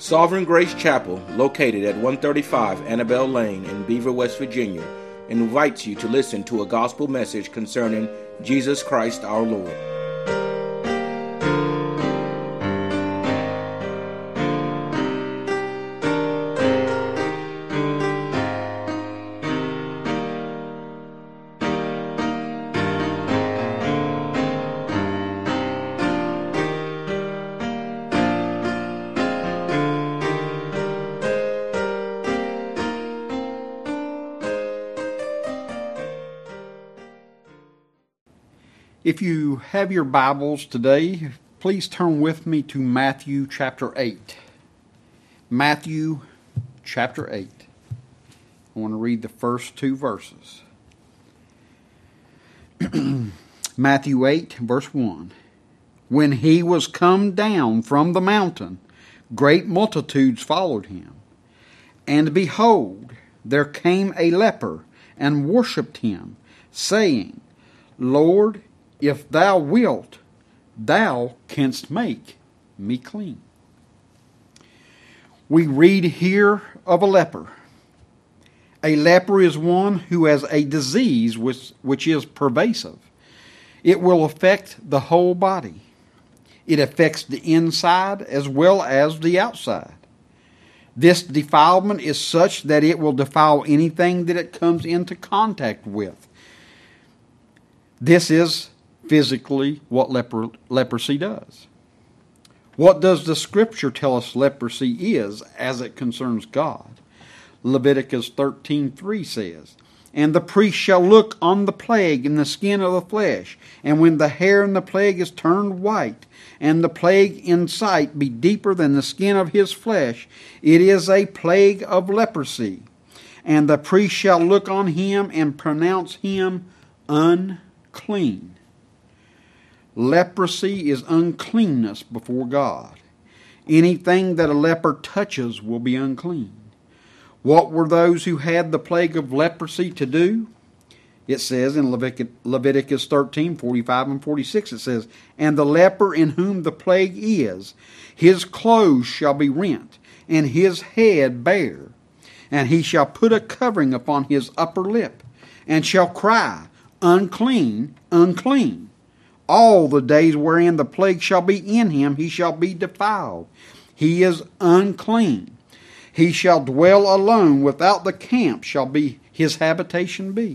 Sovereign Grace Chapel, located at 135 Annabelle Lane in Beaver, West Virginia, invites you to listen to a gospel message concerning Jesus Christ our Lord. If you have your Bibles today, please turn with me to Matthew chapter 8. Matthew chapter 8. I want to read the first two verses. Matthew 8, verse 1. When he was come down from the mountain, great multitudes followed him. And behold, there came a leper and worshipped him, saying, Lord, if thou wilt, thou canst make me clean. We read here of a leper. A leper is one who has a disease which is pervasive. It will affect the whole body. It affects the inside as well as the outside. This defilement is such that it will defile anything that it comes into contact with. This is physically what leprosy does. What does the Scripture tell us leprosy is as it concerns God? Leviticus 13:3 says, And the priest shall look on the plague in the skin of the flesh, and when the hair in the plague is turned white, and the plague in sight be deeper than the skin of his flesh, it is a plague of leprosy. And the priest shall look on him and pronounce him unclean. Leprosy is uncleanness before God. Anything that a leper touches will be unclean. What were those who had the plague of leprosy to do? It says in Leviticus 13:45 and 46, it says, And the leper in whom the plague is, his clothes shall be rent, and his head bare. And he shall put a covering upon his upper lip, and shall cry, Unclean, unclean. All the days wherein the plague shall be in him, he shall be defiled. He is unclean. He shall dwell alone, without the camp shall be his habitation be.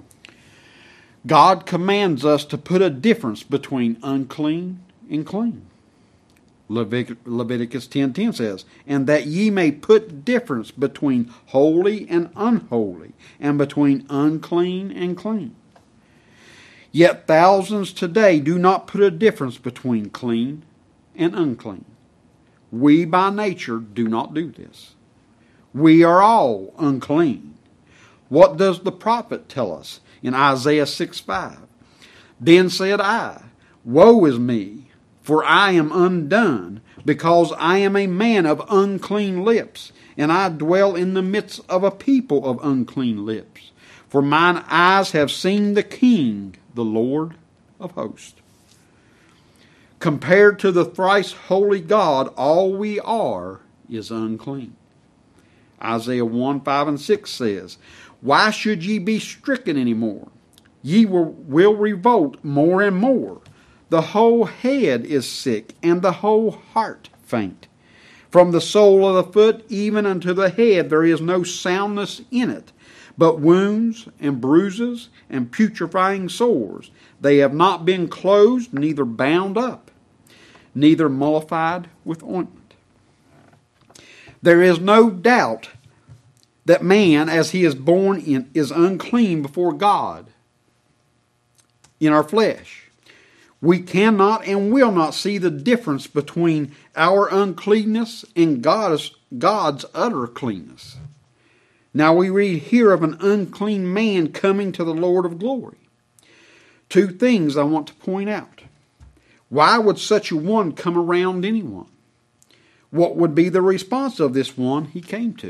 God commands us to put a difference between unclean and clean. Leviticus 10:10 says, And that ye may put difference between holy and unholy, and between unclean and clean. Yet thousands today do not put a difference between clean and unclean. We by nature do not do this. We are all unclean. What does the prophet tell us in Isaiah 6:5? Then said I, Woe is me, for I am undone, because I am a man of unclean lips, and I dwell in the midst of a people of unclean lips. For mine eyes have seen the King, the Lord of hosts. Compared to the thrice holy God, all we are is unclean. Isaiah 1:5 and 6 says, Why should ye be stricken any more? Ye will revolt more and more. The whole head is sick, and the whole heart faint. From the sole of the foot even unto the head there is no soundness in it, but wounds and bruises and putrefying sores. They have not been closed, neither bound up, neither mollified with ointment. There is no doubt that man, as he is born in, is unclean before God in our flesh. We cannot and will not see the difference between our uncleanness and God's utter cleanness. Now we read here of an unclean man coming to the Lord of glory. Two things I want to point out. Why would such a one come around anyone? What would be the response of this one he came to?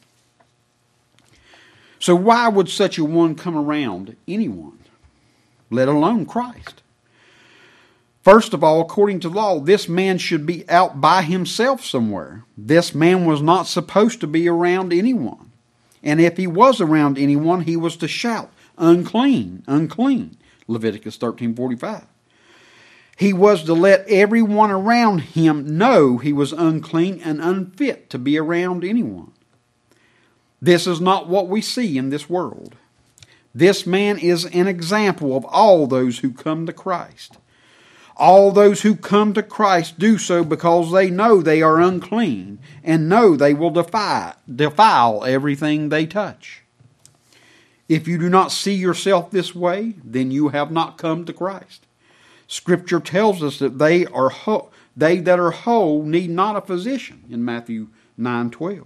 So why would such a one come around anyone, let alone Christ? First of all, according to law, this man should be out by himself somewhere. This man was not supposed to be around anyone. And if he was around anyone, he was to shout, unclean, unclean. Leviticus 13:45. He was to let everyone around him know he was unclean and unfit to be around anyone. This is not what we see in this world. This man is an example of all those who come to Christ. All those who come to Christ do so because they know they are unclean and know they will defile everything they touch. If you do not see yourself this way, then you have not come to Christ. Scripture tells us that they that are whole need not a physician in Matthew 9:12.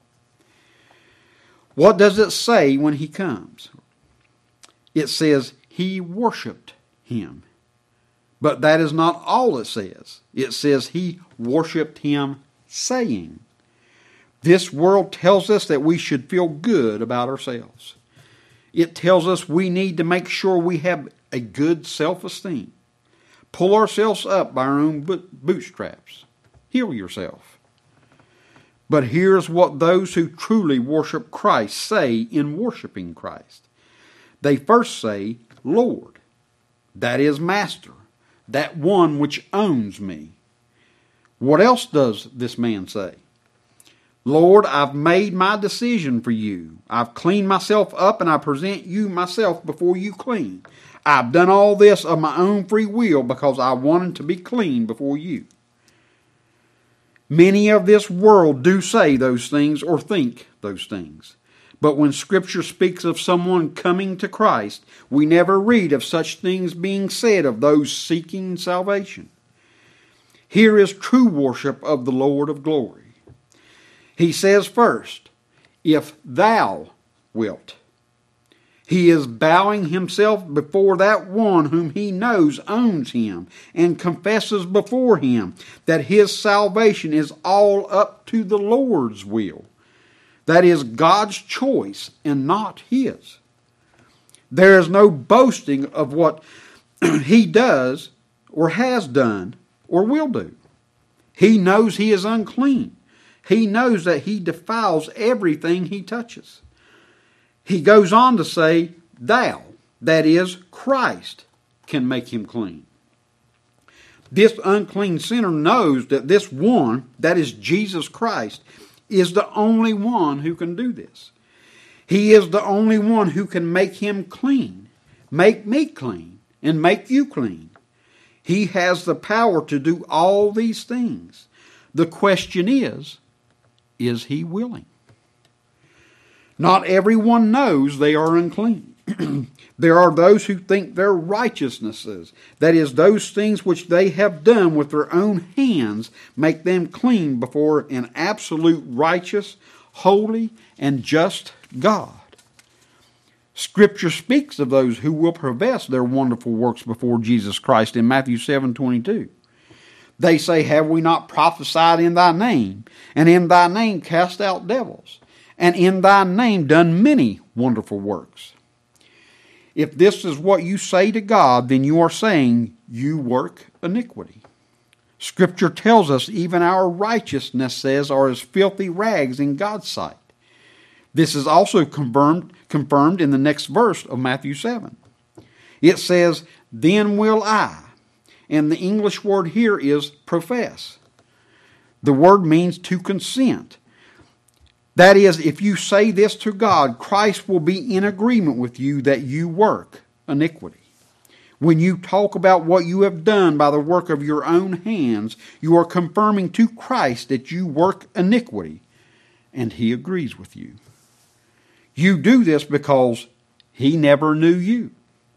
What does it say when he comes? It says he worshipped him. But that is not all it says. It says he worshipped him saying. This world tells us that we should feel good about ourselves. It tells us we need to make sure we have a good self-esteem. Pull ourselves up by our own bootstraps. Heal yourself. But here's what those who truly worship Christ say in worshiping Christ. They first say, Lord, that is Master, that one which owns me. What else does this man say? Lord, I've made my decision for you. I've cleaned myself up and I present you myself before you clean. I've done all this of my own free will because I wanted to be clean before you. Many of this world do say those things or think those things. But when Scripture speaks of someone coming to Christ, we never read of such things being said of those seeking salvation. Here is true worship of the Lord of glory. He says first, if thou wilt. He is bowing himself before that one whom he knows owns him and confesses before him that his salvation is all up to the Lord's will. That is God's choice and not his. There is no boasting of what he does or has done or will do. He knows he is unclean. He knows that he defiles everything he touches. He goes on to say, thou, that is Christ, can make him clean. This unclean sinner knows that this one, that is Jesus Christ, is the only one who can do this. He is the only one who can make him clean, make me clean, and make you clean. He has the power to do all these things. The question is he willing? Not everyone knows they are unclean. There are those who think their righteousnesses, that is, those things which they have done with their own hands, make them clean before an absolute righteous, holy, and just God. Scripture speaks of those who will profess their wonderful works before Jesus Christ in Matthew 7:22. They say, have we not prophesied in thy name, and in thy name cast out devils, and in thy name done many wonderful works? If this is what you say to God, then you are saying you work iniquity. Scripture tells us even our righteousness says are as filthy rags in God's sight. This is also confirmed in the next verse of Matthew 7. It says, then will I. And the English word here is profess. The word means to consent. That is, if you say this to God, Christ will be in agreement with you that you work iniquity. When you talk about what you have done by the work of your own hands, you are confirming to Christ that you work iniquity, and he agrees with you. You do this because he never knew you.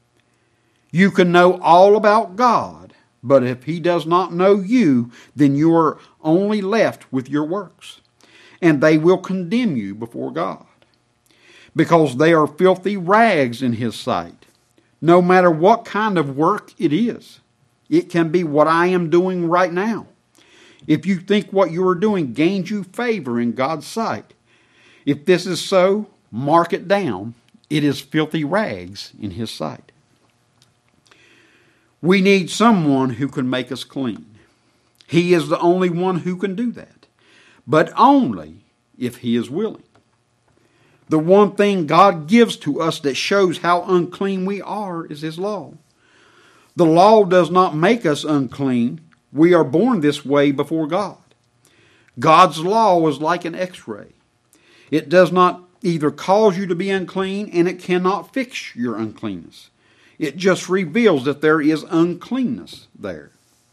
You can know all about God, but if he does not know you, then you are only left with your works. And they will condemn you before God, because they are filthy rags in his sight. No matter what kind of work it is. It can be what I am doing right now. If you think what you are doing gains you favor in God's sight, if this is so, mark it down. It is filthy rags in his sight. We need someone who can make us clean. He is the only one who can do that, but only if He is willing. The one thing God gives to us that shows how unclean we are is His law. The law does not make us unclean. We are born this way before God. God's law is like an x-ray. It does not either cause you to be unclean, and it cannot fix your uncleanness. It just reveals that there is uncleanness there.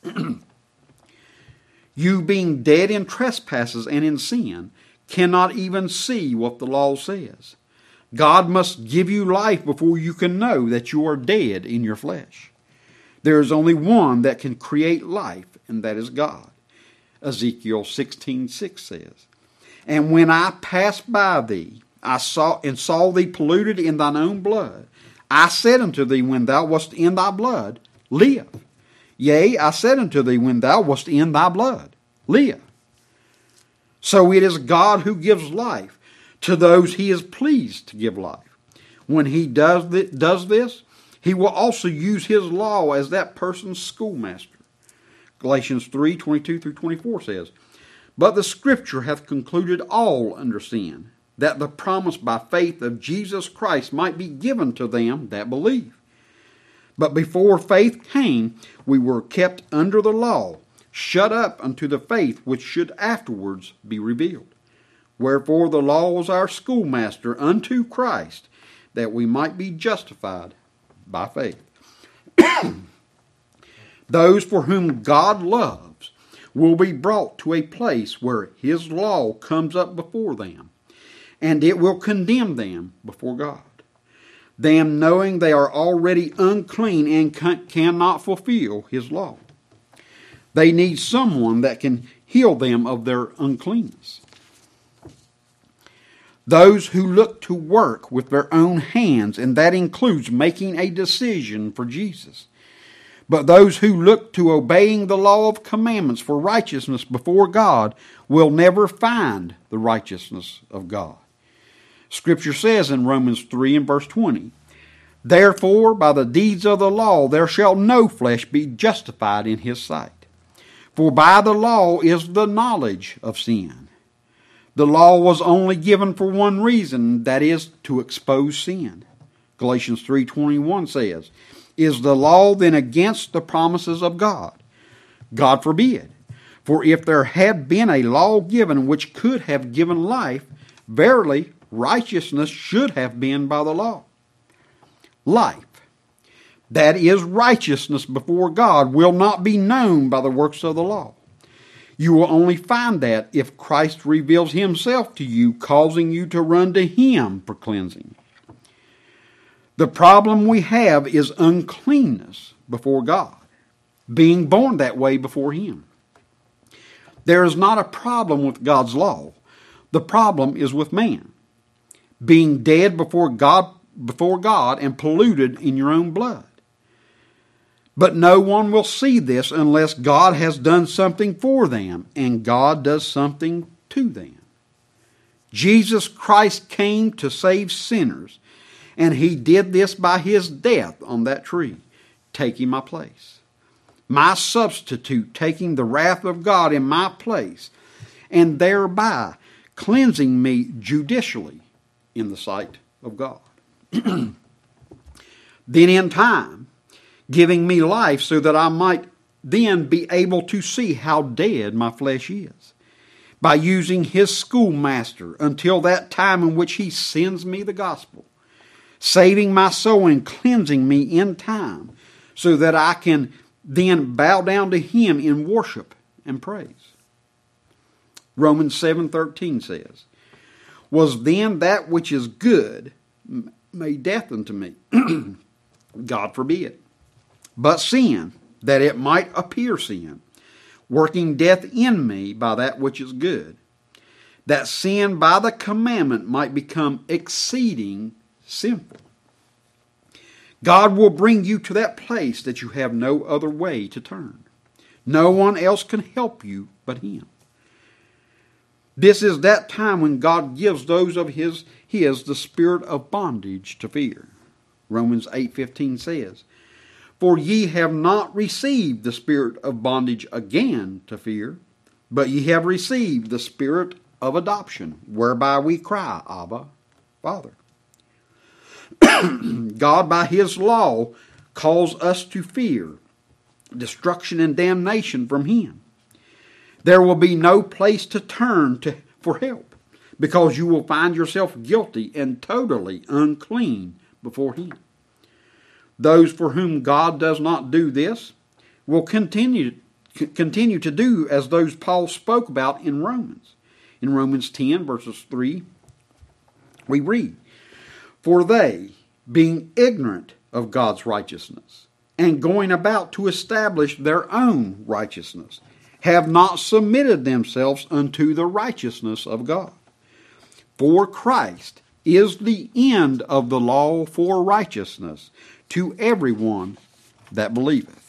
You, being dead in trespasses and in sin, cannot even see what the law says. God must give you life before you can know that you are dead in your flesh. There is only one that can create life, and that is God. Ezekiel 16:6 says, "And when I passed by thee, I saw thee polluted in thine own blood. I said unto thee, when thou wast in thy blood, live. Yea, I said unto thee, when thou wast in thy blood, live." So it is God who gives life to those He is pleased to give life. When He does this, He will also use His law as that person's schoolmaster. Galatians 3:22-24 says, "But the Scripture hath concluded all under sin, that the promise by faith of Jesus Christ might be given to them that believe. But before faith came, we were kept under the law, shut up unto the faith which should afterwards be revealed. Wherefore the law was our schoolmaster unto Christ, that we might be justified by faith." Those for whom God loves will be brought to a place where His law comes up before them, and it will condemn them before God. Them knowing they are already unclean and cannot fulfill His law. They need someone that can heal them of their uncleanness. Those who look to work with their own hands, and that includes making a decision for Jesus. But those who look to obeying the law of commandments for righteousness before God will never find the righteousness of God. Scripture says in Romans 3 and verse 20, "Therefore by the deeds of the law there shall no flesh be justified in His sight. For by the law is the knowledge of sin." The law was only given for one reason, that is, to expose sin. Galatians 3:21 says, "Is the law then against the promises of God? God forbid. For if there had been a law given which could have given life, verily righteousness should have been by the law." Life, that is righteousness before God, will not be known by the works of the law. You will only find that if Christ reveals Himself to you, causing you to run to Him for cleansing. The problem we have is uncleanness before God, being born that way before Him. There is not a problem with God's law. The problem is with man, being dead before God and polluted in your own blood. But no one will see this unless God has done something for them, and God does something to them. Jesus Christ came to save sinners, and He did this by His death on that tree, taking my place. My substitute, taking the wrath of God in my place, and thereby cleansing me judicially in the sight of God. Then in time, giving me life so that I might then be able to see how dead my flesh is, by using His schoolmaster until that time in which He sends me the gospel, saving my soul and cleansing me in time, so that I can then bow down to Him in worship and praise. Romans 7:13 says, "Was then that which is good made death unto me? God forbid. But sin, that it might appear sin, working death in me by that which is good, that sin by the commandment might become exceeding sinful." God will bring you to that place that you have no other way to turn. No one else can help you but Him. This is that time when God gives those of His the spirit of bondage to fear. Romans 8:15 says, For ye have not received the spirit of bondage again to fear, but ye have received the spirit of adoption, whereby we cry, Abba, Father. God, by his law, calls us to fear destruction and damnation from him. There will be no place to turn for help, because you will find yourself guilty and totally unclean before him. Those for whom God does not do this will continue to do as those Paul spoke about in Romans. In Romans 10, verses 3, we read, For they, being ignorant of God's righteousness, and going about to establish their own righteousness, have not submitted themselves unto the righteousness of God. For Christ is the end of the law for righteousness to everyone that believeth.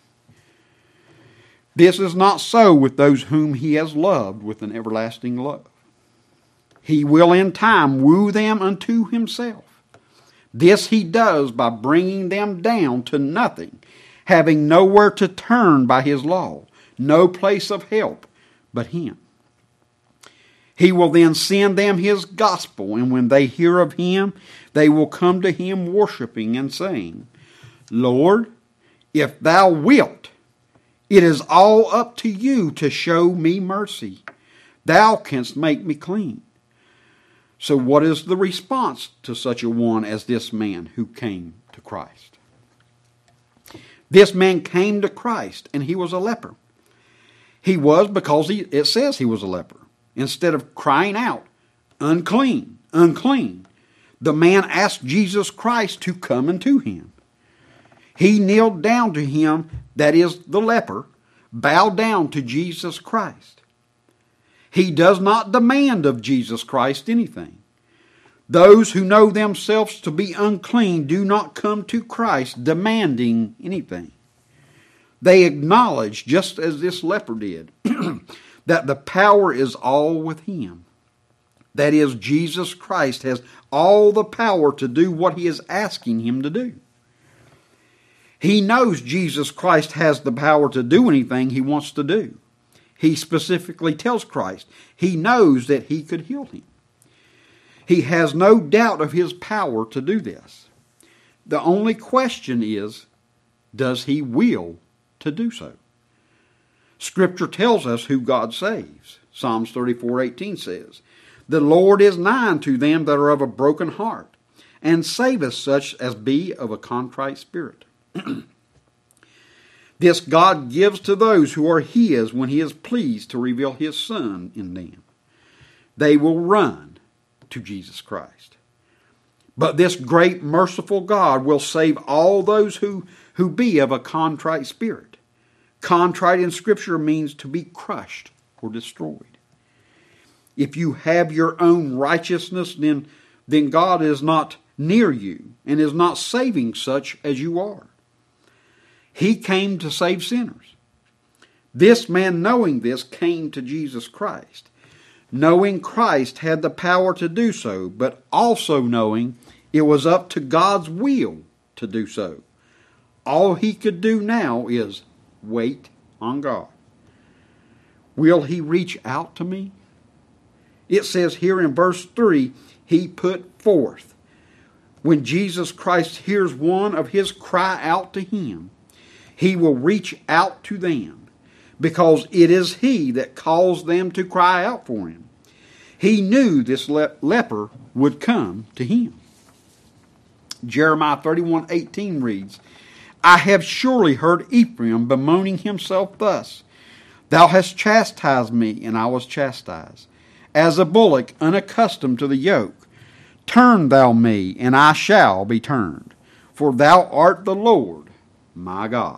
This is not so with those whom he has loved with an everlasting love. He will in time woo them unto himself. This he does by bringing them down to nothing, having nowhere to turn by his law, no place of help but him. He will then send them his gospel, and when they hear of him, they will come to him worshiping and saying, Lord, if thou wilt, it is all up to you to show me mercy. Thou canst make me clean. So what is the response to such a one as this man who came to Christ? This man came to Christ, and he was a leper. He was because it says he was a leper. Instead of crying out, unclean, unclean, the man asked Jesus Christ to come unto him. He kneeled down to him, that is, the leper, bowed down to Jesus Christ. He does not demand of Jesus Christ anything. Those who know themselves to be unclean do not come to Christ demanding anything. They acknowledge, just as this leper did, that the power is all with him. That is, Jesus Christ has all the power to do what he is asking him to do. He knows Jesus Christ has the power to do anything he wants to do. He specifically tells Christ he knows that he could heal him. He has no doubt of his power to do this. The only question is, does he will to do so? Scripture tells us who God saves. Psalms 34:18 says, The Lord is nigh unto them that are of a broken heart, and saveth such as be of a contrite spirit. This God gives to those who are his when he is pleased to reveal his Son in them. They will run to Jesus Christ. But this great merciful God will save all those who be of a contrite spirit. Contrite in Scripture means to be crushed or destroyed. If you have your own righteousness, then God is not near you and is not saving such as you are. He came to save sinners. This man, knowing this, came to Jesus Christ. Knowing Christ had the power to do so, but also knowing it was up to God's will to do so. All he could do now is wait on God. Will he reach out to me? It says here in verse 3, he put forth. When Jesus Christ hears one of his cry out to him, he will reach out to them, because it is he that calls them to cry out for him. He knew this leper would come to him. Jeremiah 31:18 reads, I have surely heard Ephraim bemoaning himself thus, Thou hast chastised me, and I was chastised, as a bullock unaccustomed to the yoke. Turn thou me, and I shall be turned, for thou art the Lord my God.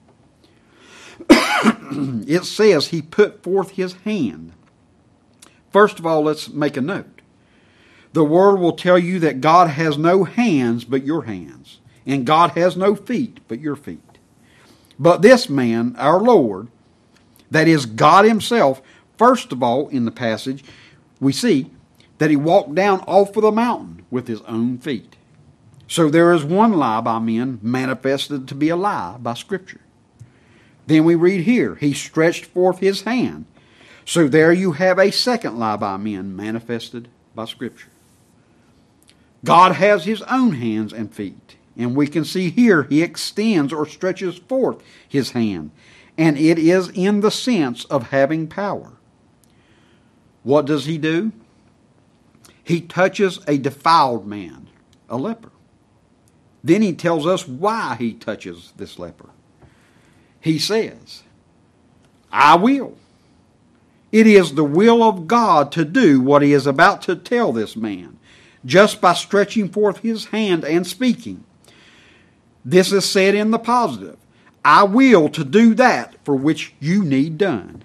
It says he put forth his hand. First of all, let's make a note. The Word will tell you that God has no hands but your hands, and God has no feet but your feet. But this man, our Lord, that is God himself, first of all, in the passage, we see that he walked down off of the mountain with his own feet. So there is one lie by men manifested to be a lie by Scripture. Then we read here, he stretched forth his hand. So there you have a second lie by men manifested by Scripture. God has his own hands and feet. And we can see here he extends or stretches forth his hand. And it is in the sense of having power. What does he do? He touches a defiled man, a leper. Then he tells us why he touches this leper. He says, I will. It is the will of God to do what he is about to tell this man, just by stretching forth his hand and speaking. This is said in the positive. I will to do that for which you need done.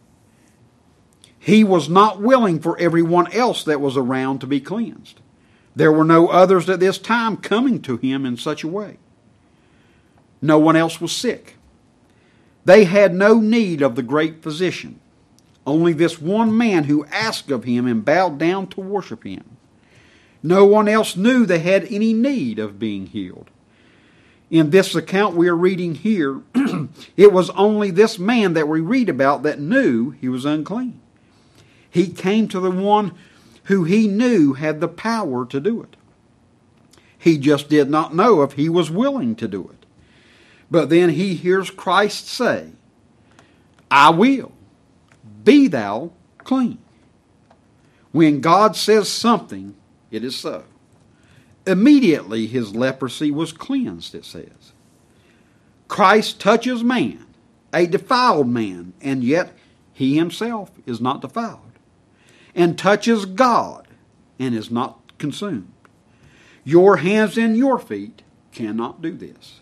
He was not willing for everyone else that was around to be cleansed. There were no others at this time coming to him in such a way. No one else was sick. They had no need of the great physician. Only this one man who asked of him and bowed down to worship him. No one else knew they had any need of being healed. In this account we are reading here, it was only this man that we read about that knew he was unclean. He came to the one who he knew had the power to do it. He just did not know if he was willing to do it. But then he hears Christ say, I will, be thou clean. When God says something, it is so. Immediately his leprosy was cleansed, it says. Christ touches man, a defiled man, and yet he himself is not defiled. And touches God, and is not consumed. Your hands and your feet cannot do this.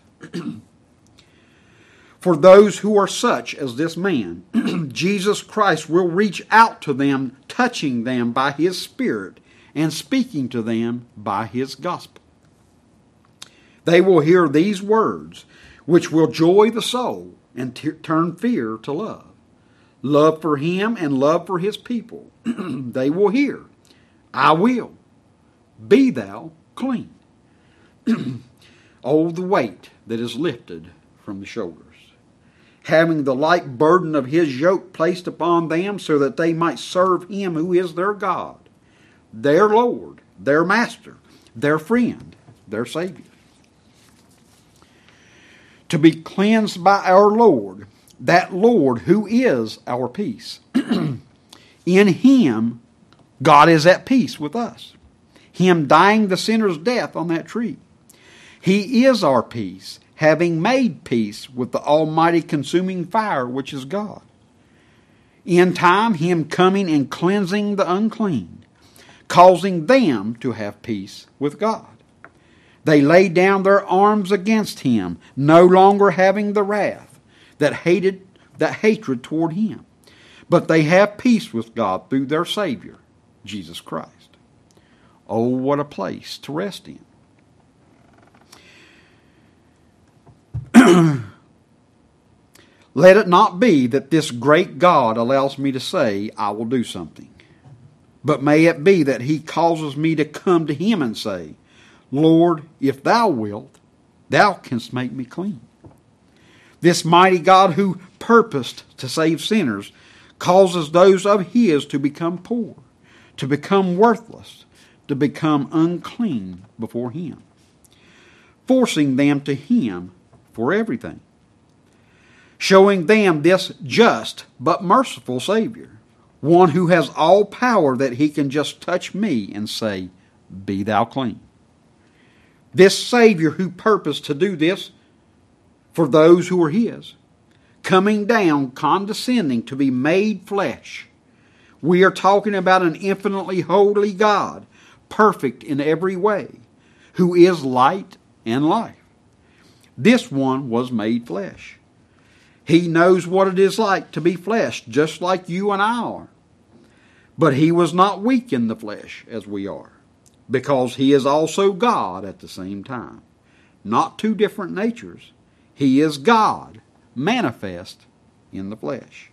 For those who are such as this man, Jesus Christ will reach out to them, touching them by his Spirit and speaking to them by his gospel. They will hear these words, which will joy the soul and turn fear to love. Love for him and love for his people. They will hear, I will, be thou clean. Oh, the weight that is lifted from the shoulders. Having the light burden of his yoke placed upon them so that they might serve him who is their God, their Lord, their Master, their friend, their Savior. To be cleansed by our Lord, that Lord who is our peace. In him, God is at peace with us. Him dying the sinner's death on that tree. He is our peace, having made peace with the almighty consuming fire which is God. In time, him coming and cleansing the unclean, causing them to have peace with God. They laid down their arms against him, no longer having the wrath, that hatred toward him. But they have peace with God through their Savior, Jesus Christ. Oh, what a place to rest in. Let it not be that this great God allows me to say, I will do something. But may it be that he causes me to come to him and say, Lord, if thou wilt, thou canst make me clean. This mighty God who purposed to save sinners causes those of his to become poor, to become worthless, to become unclean before him, forcing them to him for everything, showing them this just but merciful Savior, one who has all power that he can just touch me and say, be thou clean. This Savior who purposed to do this for those who are his, coming down, condescending to be made flesh. We are talking about an infinitely holy God, perfect in every way, who is light and life. This one was made flesh. He knows what it is like to be flesh, just like you and I are. But he was not weak in the flesh as we are, because he is also God at the same time. Not two different natures. He is God, manifest in the flesh.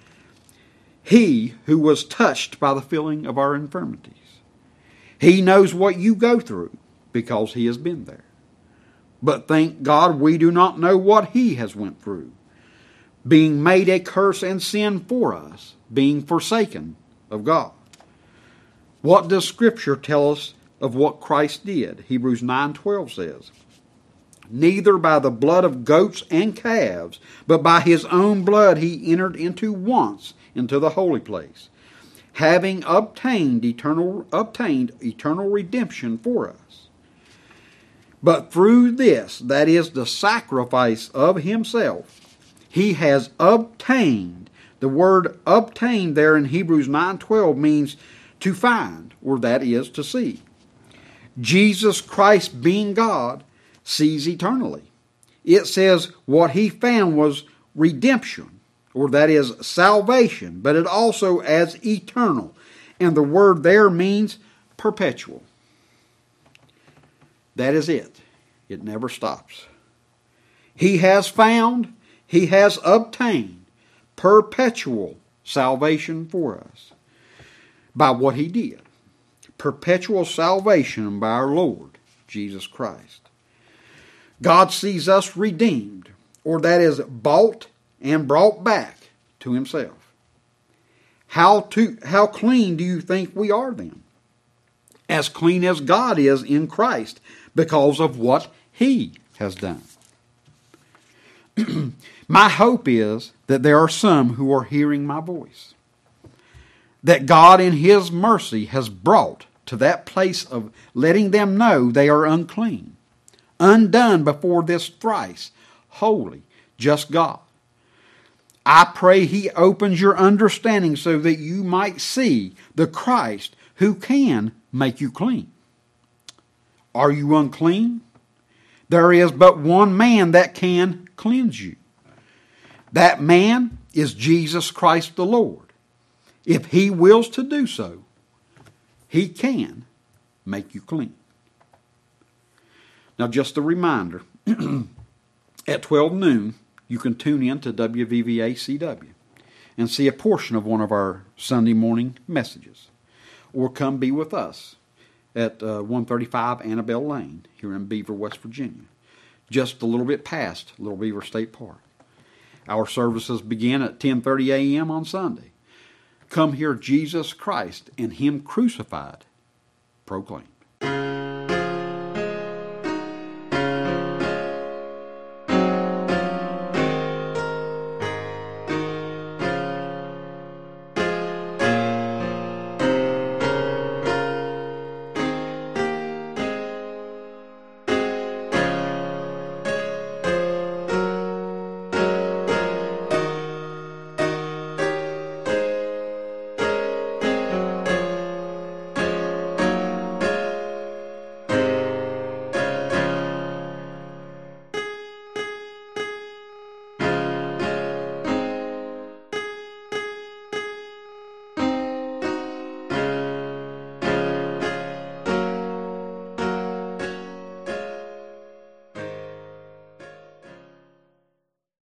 He who was touched by the feeling of our infirmities. He knows what you go through. because he has been there. But thank God we do not know what he has went through, being made a curse and sin for us, being forsaken of God. What does Scripture tell us of what Christ did? Hebrews 9:12 says, neither by the blood of goats and calves, but by his own blood he entered once into the holy place, having obtained eternal redemption for us. But through this, that is the sacrifice of himself, he has obtained. The word obtained there in Hebrews 9:12 means to find, or that is to see. Jesus Christ, being God, sees eternally. It says what he found was redemption, or that is salvation, but it also adds eternal. And the word there means perpetual. That is it. It never stops. He has found, he has obtained perpetual salvation for us by what he did. Perpetual salvation by our Lord Jesus Christ. God sees us redeemed, or that is bought and brought back to himself. How clean do you think we are then? As clean as God is in Christ because of what he has done. My hope is that there are some who are hearing my voice, that God in his mercy has brought to that place of letting them know they are unclean, undone before this thrice holy, just God. I pray he opens your understanding so that you might see the Christ who can make you clean. Are you unclean? There is but one man that can cleanse you. That man is Jesus Christ the Lord. If he wills to do so, he can make you clean. Now, just a reminder, at 12 noon, you can tune in to WVVA-CW and see a portion of one of our Sunday morning messages. Or come be with us at 135 Annabelle Lane here in Beaver, West Virginia, just a little bit past Little Beaver State Park. Our services begin at 10:30 a.m. on Sunday. Come hear Jesus Christ and him crucified proclaimed.